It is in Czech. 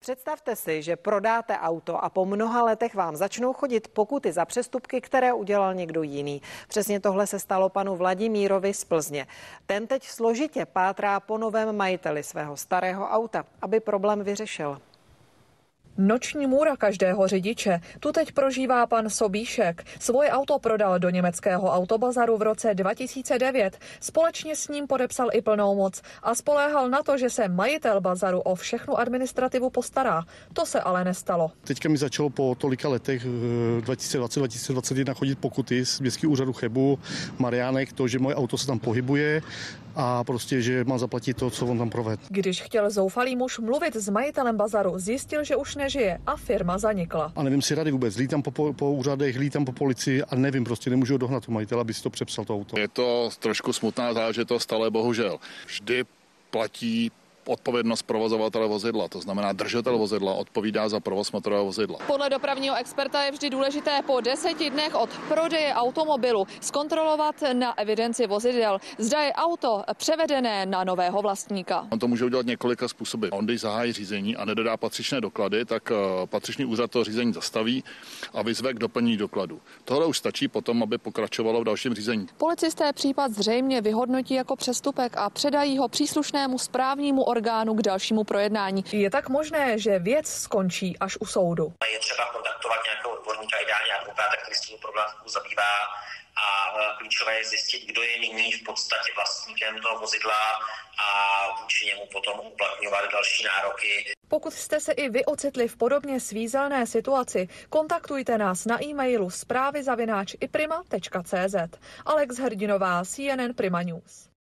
Představte si, že prodáte auto a po mnoha letech vám začnou chodit pokuty za přestupky, které udělal někdo jiný. Přesně tohle se stalo panu Vladimírovi z Plzně. Ten teď složitě pátrá po novém majiteli svého starého auta, aby problém vyřešil. Noční můra každého řidiče. Tu teď prožívá pan Sobíšek. Svoje auto prodal do německého autobazaru v roce 2009. Společně s ním podepsal i plnou moc a spoléhal na to, že se majitel bazaru o všechnu administrativu postará. To se ale nestalo. Teďka mi začalo po tolika letech 2020-2021 chodit pokuty z městského úřadu Chebu, Mariánek, to, že moje auto se tam pohybuje a prostě, že mám zaplatit to, co on tam provedl. Když chtěl zoufalý muž mluvit s majitelem bazaru, zjistil, že už nežije a firma zanikla. A nevím si rady vůbec, lítám po úřadech, lítám po policii a nevím, prostě nemůžu dohnat tu majitele, aby si to přepsal to auto. Je to trošku smutná záležitost, ale bohužel vždy platí odpovědnost provozovatele vozidla, to znamená držitel vozidla odpovídá za provoz motorového vozidla. Podle dopravního experta je vždy důležité po 10 dnech od prodeje automobilu zkontrolovat na evidenci vozidel, zda je auto převedené na nového vlastníka. On to může udělat několika způsoby. On, když zahájí řízení a nedodá patřičné doklady, tak patřičný úřad to řízení zastaví a vyzve k doplnění dokladů. Tohle už stačí potom, aby pokračovalo v dalším řízení. Policisté případ zřejmě vyhodnotí jako přestupek a předají ho příslušnému správnímu orgánu k dalšímu projednání. Je tak možné, že věc skončí až u soudu. Je třeba kontaktovat nějakého odborníka, ideálně advokáta, který se tím problémem zabývá, a klíčové je zjistit, kdo je nyní v podstatě vlastníkem toho vozidla a vůči němu potom uplatňovat další nároky. Pokud jste se i vy ocitli v podobně svízelné situaci, kontaktujte nás na e-mailu zprávy@iprima.cz. Alex Hrdinová, CNN Prima News.